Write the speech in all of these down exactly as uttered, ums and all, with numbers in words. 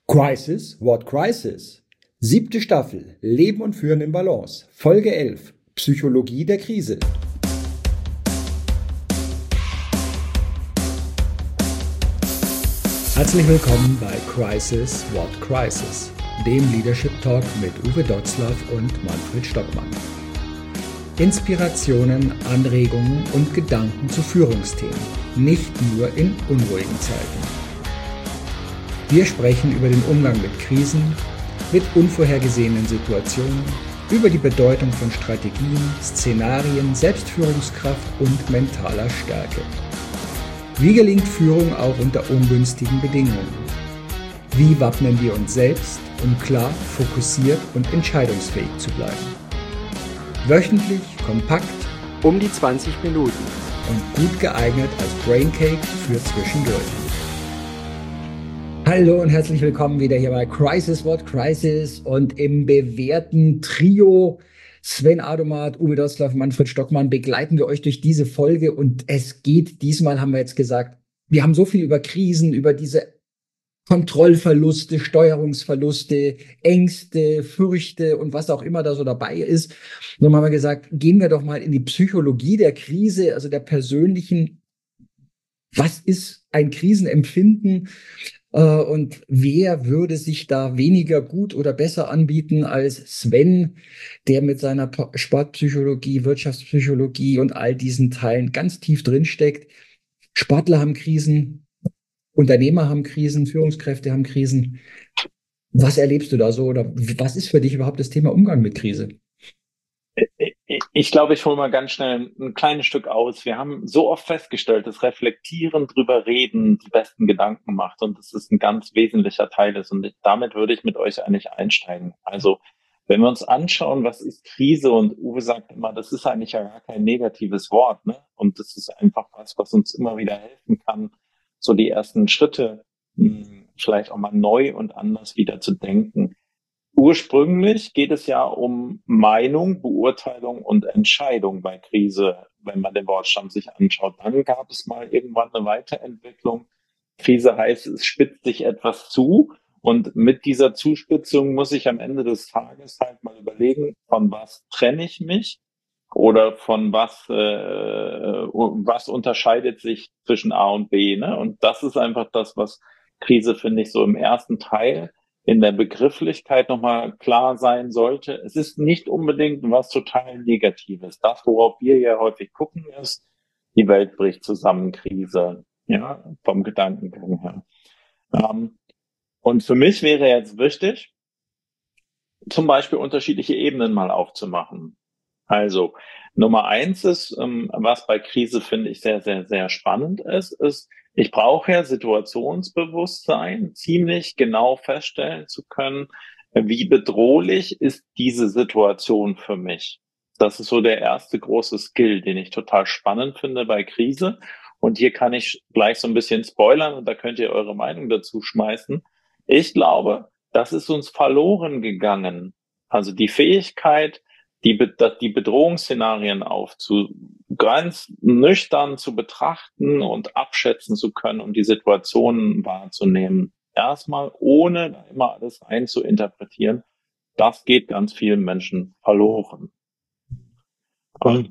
Crisis, what crisis? Siebte Staffel, Leben und Führen in Balance, Folge elf, Psychologie der Krise. Herzlich willkommen bei Crisis, what crisis, dem Leadership Talk mit Uwe Dotzlaff und Manfred Stockmann. Inspirationen, Anregungen und Gedanken zu Führungsthemen, nicht nur in unruhigen Zeiten. Wir sprechen über den Umgang mit Krisen, mit unvorhergesehenen Situationen, über die Bedeutung von Strategien, Szenarien, Selbstführungskraft und mentaler Stärke. Wie gelingt Führung auch unter ungünstigen Bedingungen? Wie wappnen wir uns selbst, um klar, fokussiert und entscheidungsfähig zu bleiben? Wöchentlich, kompakt, um die zwanzig Minuten und gut geeignet als Braincake für zwischendurch. Hallo und herzlich willkommen wieder hier bei Crisis, what crisis, und im bewährten Trio Sven Adomat, Uwe Dotzlaff, Manfred Stockmann begleiten wir euch durch diese Folge, und es geht diesmal, haben wir jetzt gesagt, wir haben so viel über Krisen, über diese Kontrollverluste, Steuerungsverluste, Ängste, Fürchte und was auch immer da so dabei ist. Dann haben wir gesagt, gehen wir doch mal in die Psychologie der Krise, also der persönlichen. Was ist ein Krisenempfinden? Und wer würde sich da weniger gut oder besser anbieten als Sven, der mit seiner Sportpsychologie, Wirtschaftspsychologie und all diesen Teilen ganz tief drinsteckt? Sportler haben Krisen, Unternehmer haben Krisen, Führungskräfte haben Krisen. Was erlebst du da so, oder was ist für dich überhaupt das Thema Umgang mit Krise? Ich glaube, ich hole mal ganz schnell ein kleines Stück aus. Wir haben so oft festgestellt, dass Reflektieren, drüber reden, die besten Gedanken macht und dass es ein ganz wesentlicher Teil ist. Und damit würde ich mit euch eigentlich einsteigen. Also, wenn wir uns anschauen, was ist Krise, und Uwe sagt immer, das ist eigentlich ja gar kein negatives Wort, ne? Und das ist einfach was, was uns immer wieder helfen kann, so die ersten Schritte mh, vielleicht auch mal neu und anders wieder zu denken. Ursprünglich geht es ja um Meinung, Beurteilung und Entscheidung bei Krise, wenn man den Wortstamm sich anschaut. Dann gab es mal irgendwann eine Weiterentwicklung. Krise heißt, es spitzt sich etwas zu, und mit dieser Zuspitzung muss ich am Ende des Tages halt mal überlegen, von was trenne ich mich oder von was, äh, was unterscheidet sich zwischen A und B, ne? Und das ist einfach das, was Krise, finde ich, so im ersten Teil in der Begrifflichkeit nochmal klar sein sollte. Es ist nicht unbedingt was total Negatives. Das, worauf wir ja häufig gucken, ist, die Welt bricht zusammen, Krise, ja, vom Gedankengang her. Ähm, und für mich wäre jetzt wichtig, zum Beispiel unterschiedliche Ebenen mal aufzumachen. Also, Nummer eins ist, ähm, was bei Krise, finde ich, sehr, sehr, sehr spannend ist, ist, ich brauche ja Situationsbewusstsein, ziemlich genau feststellen zu können, wie bedrohlich ist diese Situation für mich. Das ist so der erste große Skill, den ich total spannend finde bei Krise. Und hier kann ich gleich so ein bisschen spoilern, und da könnt ihr eure Meinung dazu schmeißen. Ich glaube, das ist uns verloren gegangen. Also die Fähigkeit, die, die Bedrohungsszenarien aufzu, ganz nüchtern zu betrachten und abschätzen zu können, um die Situationen wahrzunehmen. Erstmal, ohne da immer alles einzuinterpretieren. Das geht ganz vielen Menschen verloren. Und,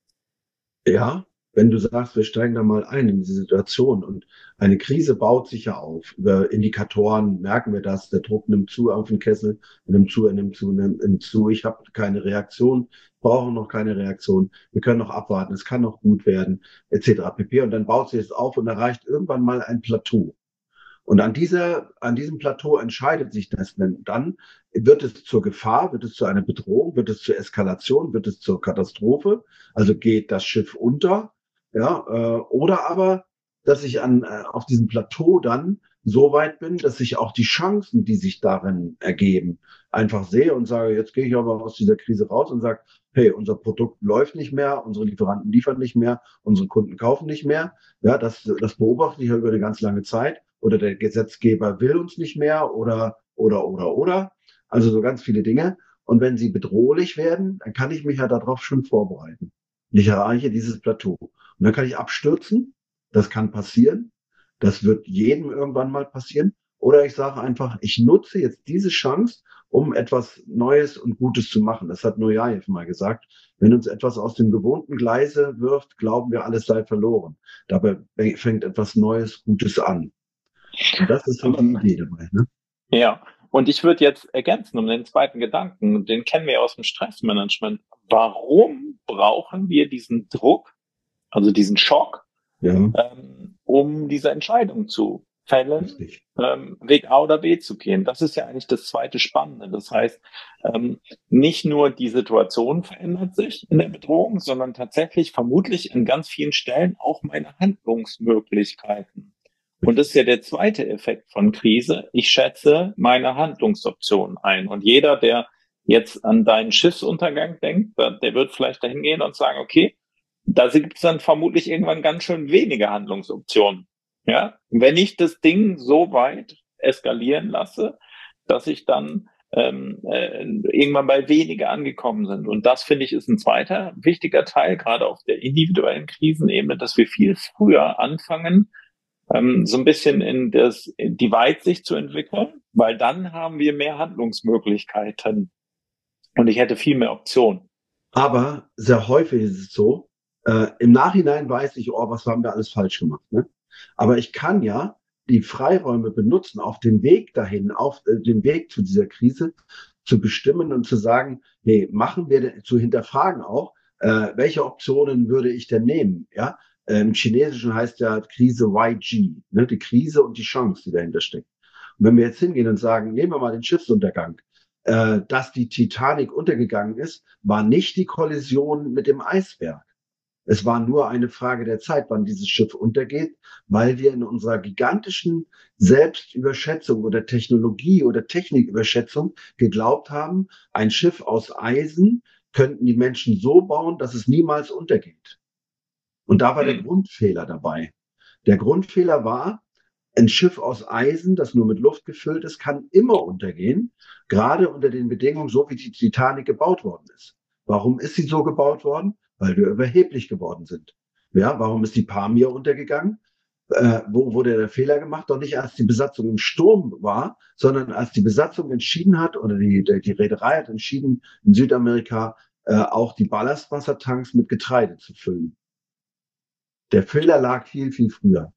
ja, wenn du sagst, wir steigen da mal ein in diese Situation, und eine Krise baut sich ja auf. Über Indikatoren merken wir das, der Druck nimmt zu auf den Kessel, er nimmt zu, er nimmt zu, er nimmt zu. Ich habe keine Reaktion, brauchen noch keine Reaktion, wir können noch abwarten, es kann noch gut werden, et cetera pp. Und dann baut sich es auf und erreicht irgendwann mal ein Plateau. Und an dieser, an diesem Plateau entscheidet sich das, denn dann wird es zur Gefahr, wird es zu einer Bedrohung, wird es zur Eskalation, wird es zur Katastrophe, also geht das Schiff unter. Ja, äh, oder aber, dass ich an äh, auf diesem Plateau dann so weit bin, dass ich auch die Chancen, die sich darin ergeben, einfach sehe und sage, jetzt gehe ich aber aus dieser Krise raus und sage, hey, unser Produkt läuft nicht mehr, unsere Lieferanten liefern nicht mehr, unsere Kunden kaufen nicht mehr. Ja, das, das beobachte ich ja über eine ganz lange Zeit. Oder der Gesetzgeber will uns nicht mehr, oder, oder, oder, oder. Also so ganz viele Dinge. Und wenn sie bedrohlich werden, dann kann ich mich ja darauf schon vorbereiten. Ich erreiche dieses Plateau. Und dann kann ich abstürzen. Das kann passieren. Das wird jedem irgendwann mal passieren. Oder ich sage einfach, ich nutze jetzt diese Chance, um etwas Neues und Gutes zu machen. Das hat Nujajew mal gesagt. Wenn uns etwas aus dem gewohnten Gleise wirft, glauben wir, alles sei verloren. Dabei fängt etwas Neues, Gutes an. Und das ist so die Idee dabei. Ne? Ja, und ich würde jetzt ergänzen um den zweiten Gedanken, den kennen wir aus dem Stressmanagement. Warum brauchen wir diesen Druck, also diesen Schock, ja. ähm, um diese Entscheidung zu fällen, ähm, Weg A oder B zu gehen? Das ist ja eigentlich das zweite Spannende. Das heißt, ähm, nicht nur die Situation verändert sich in der Bedrohung, sondern tatsächlich vermutlich an ganz vielen Stellen auch meine Handlungsmöglichkeiten. Und das ist ja der zweite Effekt von Krise. Ich schätze meine Handlungsoptionen ein. Und jeder, der jetzt an deinen Schiffsuntergang denkt, der wird vielleicht dahin gehen und sagen, okay, da gibt es dann vermutlich irgendwann ganz schön wenige Handlungsoptionen. Ja, wenn ich das Ding so weit eskalieren lasse, dass ich dann ähm, äh, irgendwann bei weniger angekommen sind. Und das, finde ich, ist ein zweiter wichtiger Teil, gerade auf der individuellen Krisenebene, dass wir viel früher anfangen, ähm, so ein bisschen in, das, in die Weitsicht zu entwickeln, weil dann haben wir mehr Handlungsmöglichkeiten und ich hätte viel mehr Optionen. Aber sehr häufig ist es so, äh, im Nachhinein weiß ich, oh, was haben wir alles falsch gemacht, ne? Aber ich kann ja die Freiräume benutzen, auf dem Weg dahin, auf äh, dem Weg zu dieser Krise, zu bestimmen und zu sagen, nee, machen wir, denn, zu hinterfragen auch, äh, welche Optionen würde ich denn nehmen, ja? Äh, Im Chinesischen heißt ja Krise Y G, ne? Die Krise und die Chance, die dahinter steckt. Und wenn wir jetzt hingehen und sagen, nehmen wir mal den Schiffsuntergang, äh, dass die Titanic untergegangen ist, war nicht die Kollision mit dem Eisberg. Es war nur eine Frage der Zeit, wann dieses Schiff untergeht, weil wir in unserer gigantischen Selbstüberschätzung oder Technologie- oder Techniküberschätzung geglaubt haben, ein Schiff aus Eisen könnten die Menschen so bauen, dass es niemals untergeht. Und da war der Grundfehler dabei. Der Grundfehler war, ein Schiff aus Eisen, das nur mit Luft gefüllt ist, kann immer untergehen, gerade unter den Bedingungen, so wie die Titanic gebaut worden ist. Warum ist sie so gebaut worden? Weil wir überheblich geworden sind. Ja, warum ist die Pamir untergegangen? Äh, wo wurde der Fehler gemacht? Doch nicht, als die Besatzung im Sturm war, sondern als die Besatzung entschieden hat, oder die, die Reederei hat entschieden, in Südamerika äh, auch die Ballastwassertanks mit Getreide zu füllen. Der Fehler lag viel, viel früher.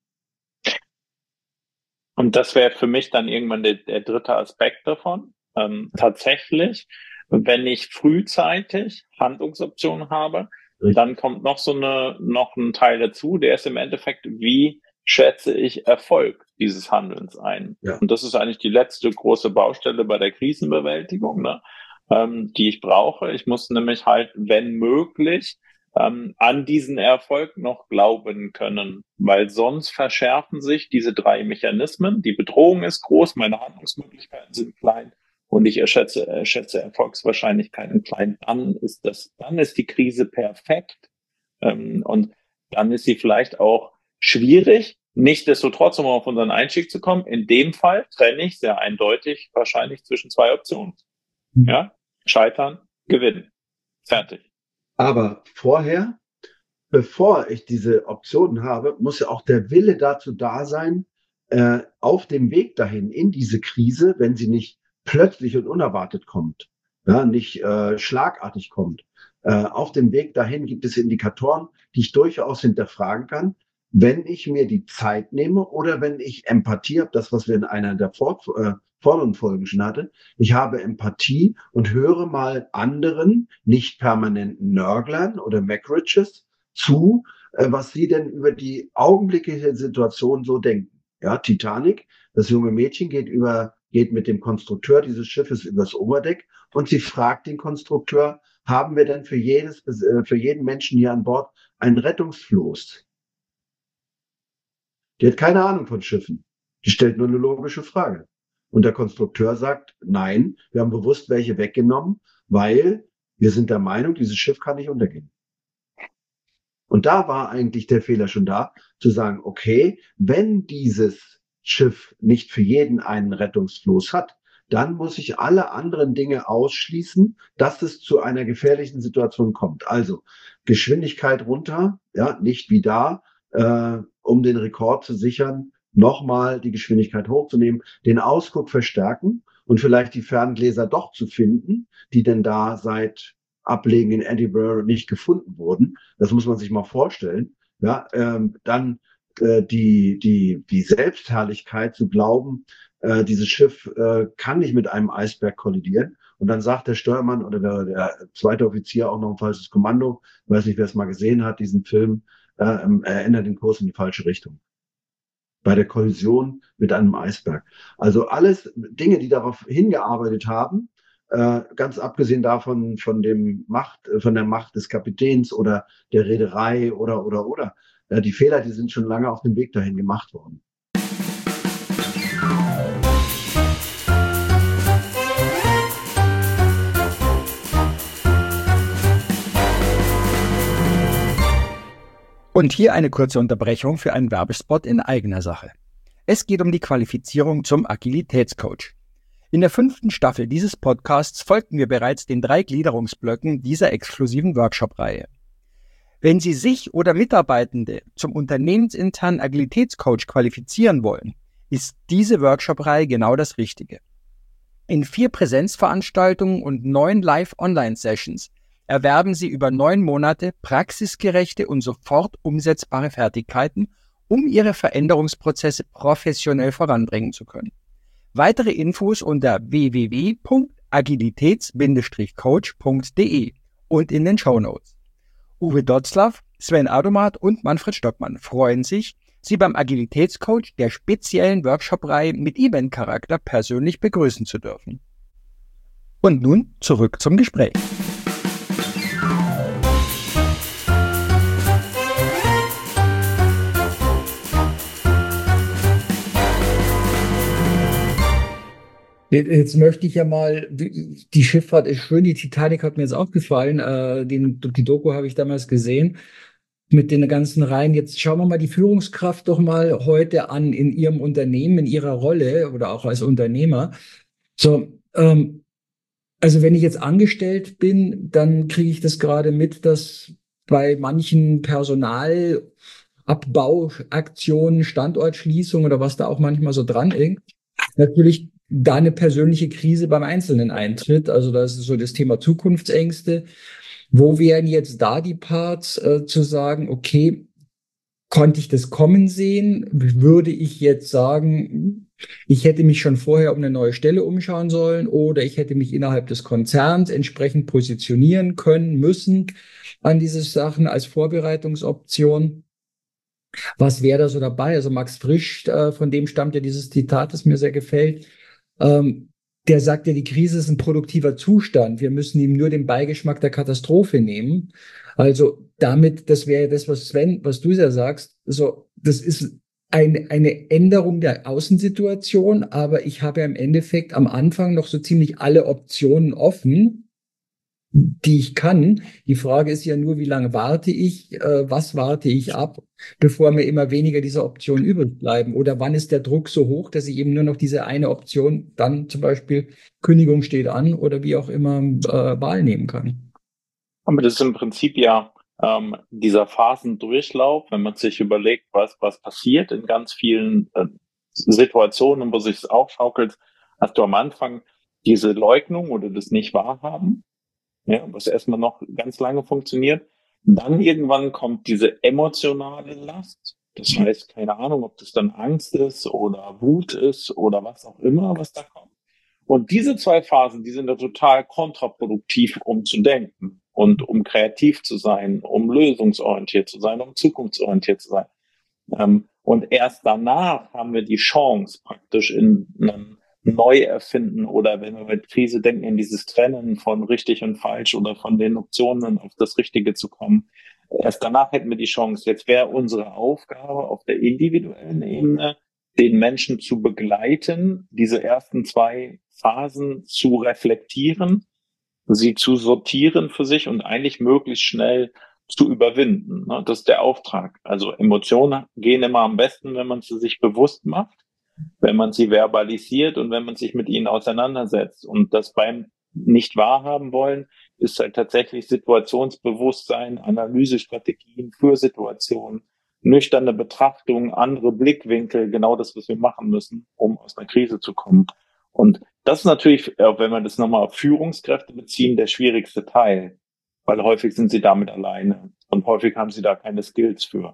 Und das wäre für mich dann irgendwann der, der dritte Aspekt davon. Ähm, tatsächlich, wenn ich frühzeitig Handlungsoptionen habe, Richtig. Dann kommt noch so eine, noch ein Teil dazu, der ist im Endeffekt, wie schätze ich Erfolg dieses Handelns ein? Ja. Und das ist eigentlich die letzte große Baustelle bei der Krisenbewältigung, ne, ähm, die ich brauche. Ich muss nämlich halt, wenn möglich, ähm, an diesen Erfolg noch glauben können, weil sonst verschärfen sich diese drei Mechanismen. Die Bedrohung ist groß, meine Handlungsmöglichkeiten sind klein und ich erschätze, erschätze Erfolgswahrscheinlichkeiten klein. Dann ist das, dann ist die Krise perfekt ähm, und dann ist sie vielleicht auch schwierig. Nichtsdestotrotz, um auf unseren Einstieg zu kommen, in dem Fall trenne ich sehr eindeutig wahrscheinlich zwischen zwei Optionen. Mhm. Ja, scheitern, gewinnen, fertig. Aber vorher, bevor ich diese Optionen habe, muss ja auch der Wille dazu da sein, äh, auf dem Weg dahin in diese Krise, wenn sie nicht plötzlich und unerwartet kommt, ja, nicht äh, schlagartig kommt. Äh, auf dem Weg dahin gibt es Indikatoren, die ich durchaus hinterfragen kann, wenn ich mir die Zeit nehme oder wenn ich Empathie habe, das, was wir in einer der Vor äh, vorderen Folgen schon hatten. Ich habe Empathie und höre mal anderen, nicht permanenten Nörglern oder Mackridges zu, äh, was sie denn über die augenblickliche Situation so denken. Ja, Titanic, das junge Mädchen geht über, geht mit dem Konstrukteur dieses Schiffes übers Oberdeck und sie fragt den Konstrukteur, haben wir denn für jedes, äh, für jeden Menschen hier an Bord einen Rettungsfloß? Die hat keine Ahnung von Schiffen. Die stellt nur eine logische Frage. Und der Konstrukteur sagt, nein, wir haben bewusst welche weggenommen, weil wir sind der Meinung, dieses Schiff kann nicht untergehen. Und da war eigentlich der Fehler schon da, zu sagen, okay, wenn dieses Schiff nicht für jeden einen Rettungsfloß hat, dann muss ich alle anderen Dinge ausschließen, dass es zu einer gefährlichen Situation kommt. Also Geschwindigkeit runter, ja, nicht wie da, äh, um den Rekord zu sichern, nochmal die Geschwindigkeit hochzunehmen, den Ausguck verstärken und vielleicht die Ferngläser doch zu finden, die denn da seit Ablegen in Edinburgh nicht gefunden wurden. Das muss man sich mal vorstellen. Ja, ähm, dann äh, die, die, die Selbstherrlichkeit zu glauben, äh, dieses Schiff äh, kann nicht mit einem Eisberg kollidieren. Und dann sagt der Steuermann oder der, der zweite Offizier auch noch ein falsches Kommando. Ich weiß nicht, wer es mal gesehen hat, diesen Film, äh, er ändert den Kurs in die falsche Richtung. Bei der Kollision mit einem Eisberg. Also alles Dinge, die darauf hingearbeitet haben, äh, ganz abgesehen davon, von dem Macht, von der Macht des Kapitäns oder der Reederei oder, oder, oder. Ja, die Fehler, die sind schon lange auf dem Weg dahin gemacht worden. Und hier eine kurze Unterbrechung für einen Werbespot in eigener Sache. Es geht um die Qualifizierung zum Agilitätscoach. In der fünften Staffel dieses Podcasts folgten wir bereits den drei Gliederungsblöcken dieser exklusiven Workshop-Reihe. Wenn Sie sich oder Mitarbeitende zum unternehmensinternen Agilitätscoach qualifizieren wollen, ist diese Workshop-Reihe genau das Richtige. In vier Präsenzveranstaltungen und neun Live-Online-Sessions erwerben Sie über neun Monate praxisgerechte und sofort umsetzbare Fertigkeiten, um Ihre Veränderungsprozesse professionell voranbringen zu können. Weitere Infos unter w w w punkt agilitäts coach punkt d e und in den Shownotes. Uwe Dotzlaff, Sven Adomat und Manfred Stockmann freuen sich, Sie beim Agilitätscoach der speziellen Workshop-Reihe mit Event-Charakter persönlich begrüßen zu dürfen. Und nun zurück zum Gespräch. Jetzt möchte ich ja mal, die Schifffahrt ist schön, die Titanic hat mir jetzt auch gefallen, äh, den, die Doku habe ich damals gesehen, mit den ganzen Reihen. Jetzt schauen wir mal die Führungskraft doch mal heute an in ihrem Unternehmen, in ihrer Rolle oder auch als Unternehmer. So, ähm, also wenn ich jetzt angestellt bin, dann kriege ich das gerade mit, dass bei manchen Personalabbauaktionen, Standortschließungen oder was da auch manchmal so dran ist, natürlich da eine persönliche Krise beim Einzelnen eintritt. Also das ist so das Thema Zukunftsängste. Wo wären jetzt da die Parts, äh, zu sagen, okay, konnte ich das kommen sehen? Würde ich jetzt sagen, ich hätte mich schon vorher um eine neue Stelle umschauen sollen oder ich hätte mich innerhalb des Konzerns entsprechend positionieren können, müssen an diese Sachen als Vorbereitungsoption. Was wäre da so dabei? Also Max Frisch, äh, von dem stammt ja dieses Zitat, das mir sehr gefällt. Ähm, der sagt ja, die Krise ist ein produktiver Zustand. Wir müssen ihm nur den Beigeschmack der Katastrophe nehmen. Also damit, das wäre das, was Sven, was du ja sagst, so, das ist eine, eine Änderung der Außensituation, aber ich habe ja im Endeffekt am Anfang noch so ziemlich alle Optionen offen, die ich kann. Die Frage ist ja nur, wie lange warte ich, äh, was warte ich ab, bevor mir immer weniger dieser Optionen übrig bleiben? Oder wann ist der Druck so hoch, dass ich eben nur noch diese eine Option, dann zum Beispiel Kündigung steht an oder wie auch immer, äh, Wahl nehmen kann? Aber das ist im Prinzip ja ähm, dieser Phasendurchlauf, wenn man sich überlegt, was was passiert in ganz vielen äh, Situationen, wo sich es aufschaukelt, hast du am Anfang diese Leugnung oder das Nicht-Wahrhaben, ja, was erstmal noch ganz lange funktioniert. Dann irgendwann kommt diese emotionale Last. Das heißt, keine Ahnung, ob das dann Angst ist oder Wut ist oder was auch immer, was da kommt. Und diese zwei Phasen, die sind da total kontraproduktiv, um zu denken und um kreativ zu sein, um lösungsorientiert zu sein, um zukunftsorientiert zu sein. Ähm, und erst danach haben wir die Chance, praktisch in einem Neuerfinden oder wenn wir mit Krise denken, in dieses Trennen von richtig und falsch oder von den Optionen auf das Richtige zu kommen. Erst danach hätten wir die Chance. Jetzt wäre unsere Aufgabe auf der individuellen Ebene, den Menschen zu begleiten, diese ersten zwei Phasen zu reflektieren, sie zu sortieren für sich und eigentlich möglichst schnell zu überwinden. Das ist der Auftrag. Also Emotionen gehen immer am besten, wenn man sie sich bewusst macht, wenn man sie verbalisiert und wenn man sich mit ihnen auseinandersetzt. Und das beim nicht wahrhaben wollen, ist halt tatsächlich Situationsbewusstsein, Analysestrategien für Situationen, nüchterne Betrachtung, andere Blickwinkel, genau das, was wir machen müssen, um aus einer Krise zu kommen. Und das ist natürlich, wenn wir das nochmal auf Führungskräfte beziehen, der schwierigste Teil, weil häufig sind sie damit alleine und häufig haben sie da keine Skills für.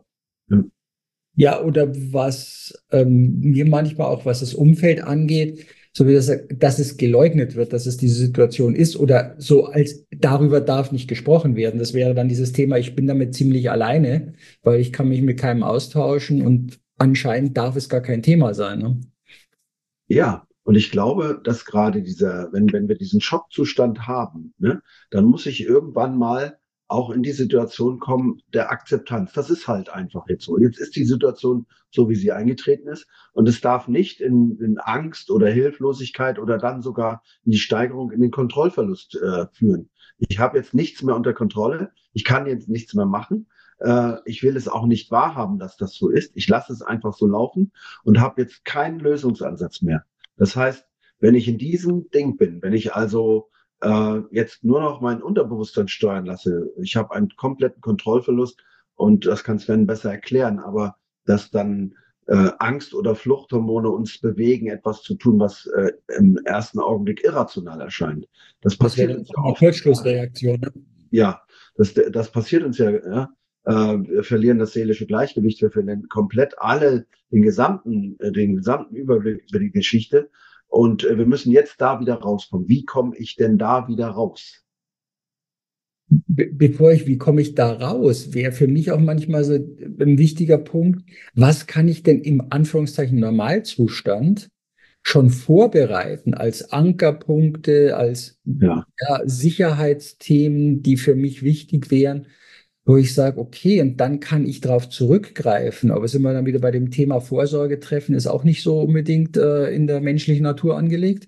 Ja, oder was ähm, mir manchmal auch, was das Umfeld angeht, so wie das, dass es geleugnet wird, dass es diese Situation ist oder so als darüber darf nicht gesprochen werden. Das wäre dann dieses Thema, ich bin damit ziemlich alleine, weil ich kann mich mit keinem austauschen und anscheinend darf es gar kein Thema sein. Ne? Ja, und ich glaube, dass gerade dieser, wenn, wenn wir diesen Schockzustand haben, ne, dann muss ich irgendwann mal auch in die Situation kommen der Akzeptanz. Das ist halt einfach jetzt so. Jetzt ist die Situation so, wie sie eingetreten ist. Und es darf nicht in, in Angst oder Hilflosigkeit oder dann sogar in die Steigerung in den Kontrollverlust äh, führen. Ich habe jetzt nichts mehr unter Kontrolle. Ich kann jetzt nichts mehr machen. Äh, ich will es auch nicht wahrhaben, dass das so ist. Ich lasse es einfach so laufen und habe jetzt keinen Lösungsansatz mehr. Das heißt, wenn ich in diesem Ding bin, wenn ich also äh, jetzt nur noch mein Unterbewusstsein steuern lasse, ich habe einen kompletten Kontrollverlust und das kann Sven besser erklären, aber dass dann äh, Angst- oder Fluchthormone uns bewegen, etwas zu tun, was äh, im ersten Augenblick irrational erscheint. Das Das wäre passiert dann uns ja eine oft. Kurzschlussreaktion. Ne? Ja, das, das passiert uns ja, ja. Äh, wir verlieren das seelische Gleichgewicht, wir verlieren komplett alle, den gesamten, äh, den gesamten Überblick über die Geschichte. Und äh, wir müssen jetzt da wieder rauskommen. Wie komme ich denn da wieder raus? Be bevor ich, wie komme ich da raus, wäre für mich auch manchmal so ein wichtiger Punkt, was kann ich denn im Anführungszeichen Normalzustand schon vorbereiten als Ankerpunkte, als Ja. ja, Sicherheitsthemen, die für mich wichtig wären, wo ich sage, okay, und dann kann ich darauf zurückgreifen. Aber sind wir dann wieder bei dem Thema Vorsorge treffen, ist auch nicht so unbedingt äh, in der menschlichen Natur angelegt.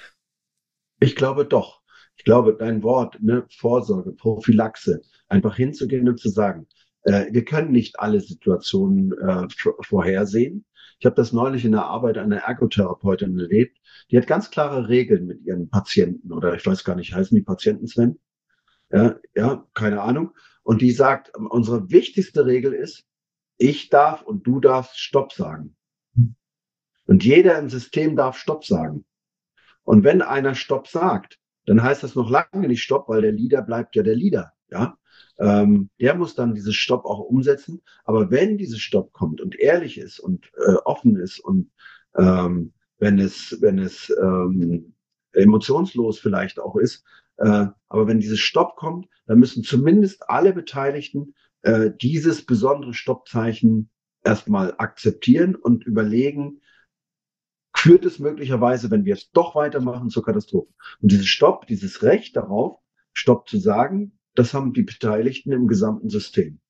Ich glaube doch. Ich glaube, dein Wort, ne, Vorsorge, Prophylaxe, einfach hinzugehen und zu sagen, äh, wir können nicht alle Situationen äh, vorhersehen. Ich habe das neulich in der Arbeit einer Ergotherapeutin erlebt. Die hat ganz klare Regeln mit ihren Patienten oder ich weiß gar nicht, heißen die Patienten, Sven? Ja, ja, keine Ahnung. Und die sagt, unsere wichtigste Regel ist, ich darf und du darfst Stopp sagen. Und jeder im System darf Stopp sagen. Und wenn einer Stopp sagt, dann heißt das noch lange nicht Stopp, weil der Leader bleibt ja der Leader. Ja, ähm, der muss dann dieses Stopp auch umsetzen. Aber wenn dieses Stopp kommt und ehrlich ist und äh, offen ist und ähm, wenn es, wenn es ähm, emotionslos vielleicht auch ist, äh, aber wenn dieses Stopp kommt, dann müssen zumindest alle Beteiligten äh, dieses besondere Stoppzeichen erstmal akzeptieren und überlegen, führt es möglicherweise, wenn wir es doch weitermachen, zur Katastrophe. Und dieses Stopp, dieses Recht darauf, Stopp zu sagen, das haben die Beteiligten im gesamten System.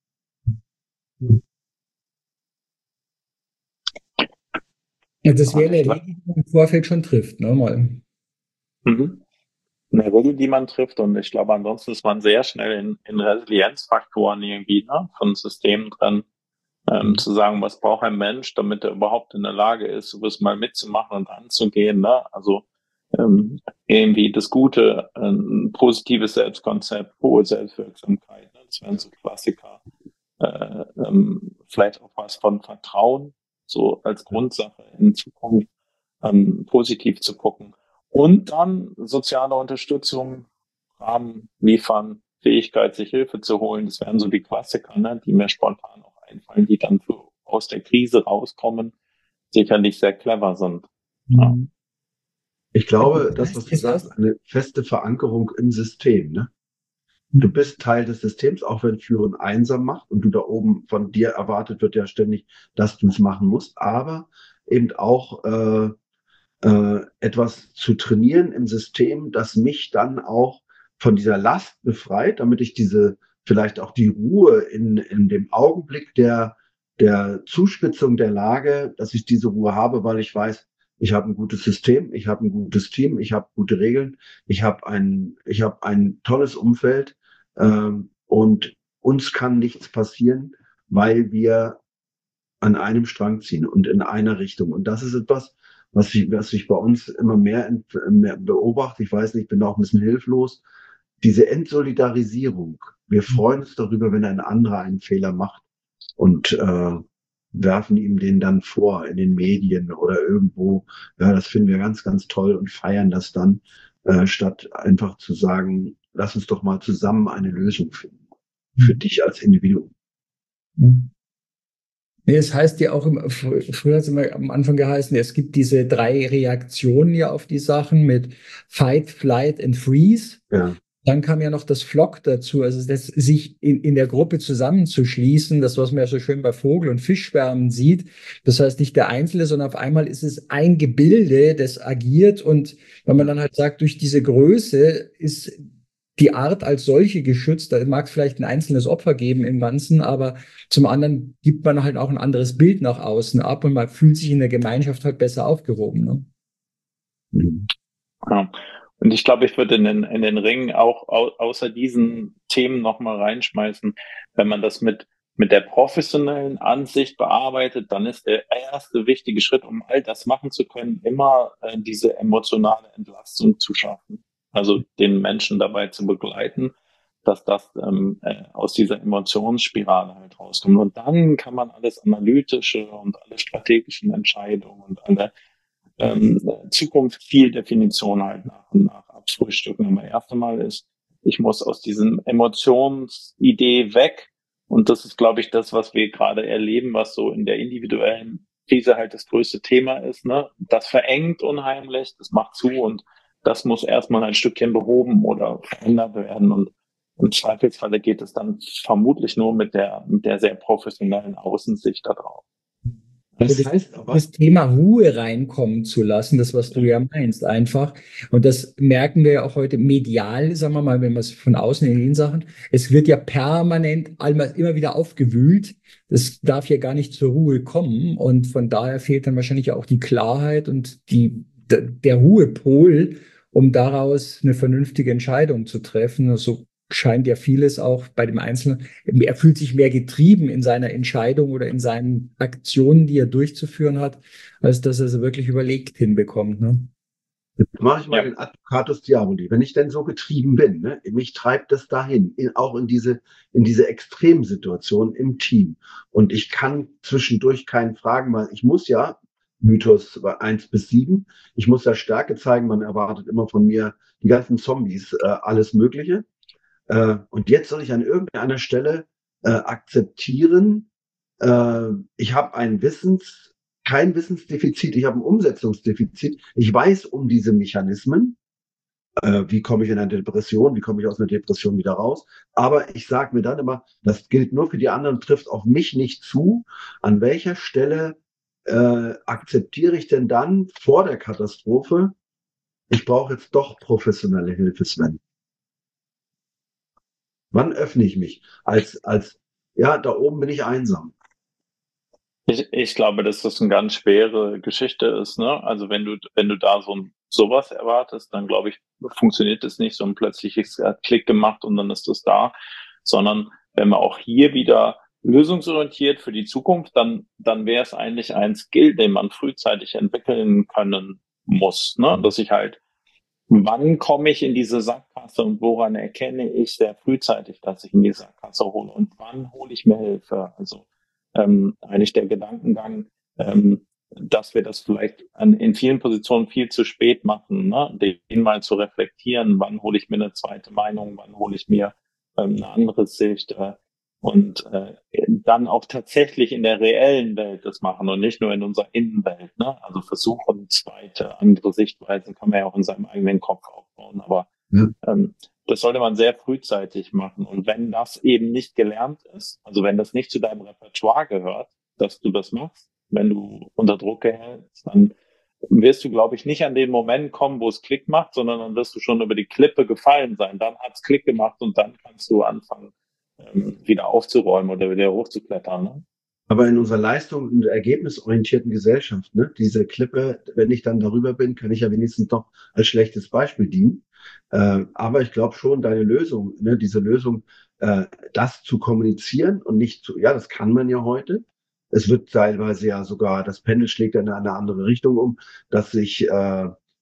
Ja, das wäre eine Regel, die man im Vorfeld schon trifft, ne, mal. Mhm. Eine Regel, die man trifft, und ich glaube, ansonsten ist man sehr schnell in, in Resilienzfaktoren irgendwie, ne, von Systemen drin, ähm, mhm. zu sagen, was braucht ein Mensch, damit er überhaupt in der Lage ist, sowas mal mitzumachen und anzugehen, ne? Also ähm, irgendwie das Gute, ein positives Selbstkonzept, hohe Selbstwirksamkeit, ne? Das wären so Klassiker. Äh, ähm, vielleicht auch was von Vertrauen, so als Grundsache in Zukunft ähm, positiv zu gucken. Und dann soziale Unterstützung, Rahmen liefern, Fähigkeit, sich Hilfe zu holen. Das wären so die Klassiker, ne, die mir spontan auch einfallen, die dann für, aus der Krise rauskommen, sicherlich sehr clever sind. Ja. Ich glaube, das, was du sagst, eine feste Verankerung im System. Ne? Du bist Teil des Systems, auch wenn Führen einsam macht und du da oben von dir erwartet wird ja ständig, dass du es machen musst, aber eben auch äh, äh, etwas zu trainieren im System, das mich dann auch von dieser Last befreit, damit ich diese, vielleicht auch die Ruhe in, in dem Augenblick der, der Zuspitzung der Lage, dass ich diese Ruhe habe, weil ich weiß, ich habe ein gutes System, ich habe ein gutes Team, ich habe gute Regeln, ich habe ein, ich habe ein tolles Umfeld, ähm, und uns kann nichts passieren, weil wir an einem Strang ziehen und in einer Richtung. Und das ist etwas, was ich, was ich bei uns immer mehr, mehr beobachte. Ich weiß nicht, ich bin auch ein bisschen hilflos. Diese Entsolidarisierung. Wir freuen uns darüber, wenn ein anderer einen Fehler macht. und äh, werfen ihm den dann vor in den Medien oder irgendwo. Ja, das finden wir ganz, ganz toll und feiern das dann, äh, statt einfach zu sagen, lass uns doch mal zusammen eine Lösung finden. Für dich als Individuum. Mhm. Nee, es heißt ja auch, im, fr- früher hat es immer am Anfang geheißen, es gibt diese drei Reaktionen ja auf die Sachen mit Fight, Flight and Freeze. Ja. Dann kam ja noch das Flock dazu, also das, sich in, in der Gruppe zusammenzuschließen, das, was man ja so schön bei Vogel- und Fischschwärmen sieht. Das heißt nicht der Einzelne, sondern auf einmal ist es ein Gebilde, das agiert. Und wenn man dann halt sagt, durch diese Größe ist die Art als solche geschützt, da mag es vielleicht ein einzelnes Opfer geben im Ganzen, aber zum anderen gibt man halt auch ein anderes Bild nach außen ab und man fühlt sich in der Gemeinschaft halt besser aufgehoben. Ne? Mhm. Ja. Und ich glaube, ich würde in den, in den Ring auch au außer diesen Themen nochmal reinschmeißen, wenn man das mit, mit der professionellen Ansicht bearbeitet, dann ist der erste wichtige Schritt, um all das machen zu können, immer äh, diese emotionale Entlastung zu schaffen. Also den Menschen dabei zu begleiten, dass das ähm, äh, aus dieser Emotionsspirale halt rauskommt. Und dann kann man alles Analytische und alle strategischen Entscheidungen und alle ähm, Zukunft viel Definition halt nach und nach abfrühstücken. Aber erst einmal ist, ich muss aus diesem Emotionsidee weg. Und das ist, glaube ich, das, was wir gerade erleben, was so in der individuellen Krise halt das größte Thema ist. Ne? Das verengt unheimlich, das macht zu und das muss erstmal ein Stückchen behoben oder verändert werden. Und im Zweifelsfalle geht es dann vermutlich nur mit der, mit der sehr professionellen Außensicht da drauf. Das Das, heißt aber, das Thema Ruhe reinkommen zu lassen, das, was du ja meinst, einfach. Und das merken wir ja auch heute medial, sagen wir mal, wenn wir es von außen in den Sachen, es wird ja permanent einmal immer wieder aufgewühlt. Das darf ja gar nicht zur Ruhe kommen. Und von daher fehlt dann wahrscheinlich auch die Klarheit und die, der, der Ruhepol, um daraus eine vernünftige Entscheidung zu treffen. So scheint ja vieles auch bei dem Einzelnen. Er fühlt sich mehr getrieben in seiner Entscheidung oder in seinen Aktionen, die er durchzuführen hat, als dass er sie wirklich überlegt hinbekommt. Ne? jetzt mache ich mal Ja. den Advocatus Diaboli. Wenn ich denn so getrieben bin, ne, mich treibt das dahin, in, auch in diese, in diese Extremsituation im Team. Und ich kann zwischendurch keinen fragen, weil ich muss ja, Mythos eins bis sieben, ich muss ja Stärke zeigen, man erwartet immer von mir die ganzen Zombies, äh, alles Mögliche. Äh, und jetzt soll ich an irgendeiner Stelle äh, akzeptieren, äh, ich habe ein Wissens, kein Wissensdefizit, ich habe ein Umsetzungsdefizit. Ich weiß um diese Mechanismen. Äh, wie komme ich in eine Depression? Wie komme ich aus einer Depression wieder raus? Aber ich sage mir dann immer, das gilt nur für die anderen, trifft auf mich nicht zu. An welcher Stelle äh, akzeptiere ich denn dann vor der Katastrophe, ich brauche jetzt doch professionelle Hilfe, Sven? Wann öffne ich mich? Als, als, ja, da oben bin ich einsam. Ich, ich glaube, dass das eine ganz schwere Geschichte ist, ne? Also wenn du, wenn du da so ein, sowas erwartest, dann glaube ich, funktioniert es nicht so ein plötzliches Klick gemacht und dann ist es da, sondern wenn man auch hier wieder lösungsorientiert für die Zukunft, dann, dann wäre es eigentlich ein Skill, den man frühzeitig entwickeln können muss, ne? Dass ich halt, wann komme ich in diese Sackgasse und woran erkenne ich sehr frühzeitig, dass ich in die Sackgasse hole und wann hole ich mir Hilfe? Also ähm, eigentlich der Gedankengang, ähm, dass wir das vielleicht an, in vielen Positionen viel zu spät machen, ne? Den mal zu reflektieren, wann hole ich mir eine zweite Meinung, wann hole ich mir ähm, eine andere Sicht äh, und äh, dann auch tatsächlich in der reellen Welt das machen und nicht nur in unserer Innenwelt. Ne? Also versuchen, zweite, andere Sichtweisen kann man ja auch in seinem eigenen Kopf aufbauen, aber Ja. ähm, das sollte man sehr frühzeitig machen. Und wenn das eben nicht gelernt ist, also wenn das nicht zu deinem Repertoire gehört, dass du das machst, wenn du unter Druck gerätst, dann wirst du, glaube ich, nicht an den Moment kommen, wo es Klick macht, sondern dann wirst du schon über die Klippe gefallen sein. Dann hat's Klick gemacht und dann kannst du anfangen, ähm, wieder aufzuräumen oder wieder hochzuklettern. Ne? Aber in unserer leistung- und ergebnisorientierten Gesellschaft, ne, diese Klippe, wenn ich dann darüber bin, kann ich ja wenigstens doch als schlechtes Beispiel dienen. Äh, aber ich glaube schon, deine Lösung, ne, diese Lösung, äh, das zu kommunizieren und nicht zu, ja, das kann man ja heute. Es wird teilweise ja sogar, das Pendel schlägt in eine andere Richtung um, dass sich äh,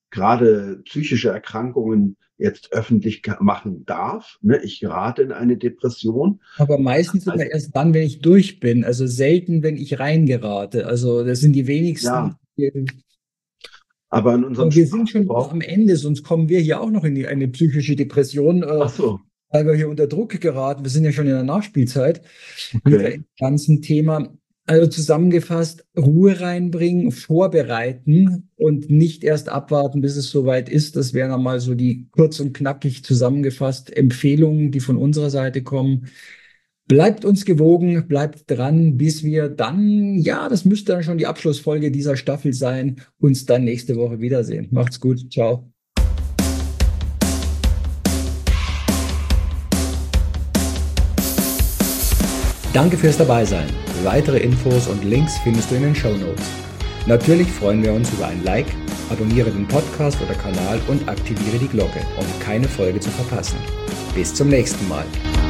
gerade psychische Erkrankungen jetzt öffentlich machen darf. Ne? Ich gerate in eine Depression. Aber meistens immer erst dann, wenn ich durch bin. Also selten, wenn ich reingerate. Also das sind die wenigsten. Ja. Aber in unserem Und wir sind schon am Ende, sonst kommen wir hier auch noch in die, eine psychische Depression, äh, Ach so. weil wir hier unter Druck geraten. Wir sind ja schon in der Nachspielzeit Okay. mit dem ganzen Thema. Also zusammengefasst, Ruhe reinbringen, vorbereiten und nicht erst abwarten, bis es soweit ist. Das wären einmal so die kurz und knackig zusammengefasst Empfehlungen, die von unserer Seite kommen. Bleibt uns gewogen, bleibt dran, bis wir dann, ja, das müsste dann schon die Abschlussfolge dieser Staffel sein, uns dann nächste Woche wiedersehen. Macht's gut, ciao. Danke fürs Dabeisein. Weitere Infos und Links findest du in den Shownotes. Natürlich freuen wir uns über ein Like, abonniere den Podcast oder Kanal und aktiviere die Glocke, um keine Folge zu verpassen. Bis zum nächsten Mal.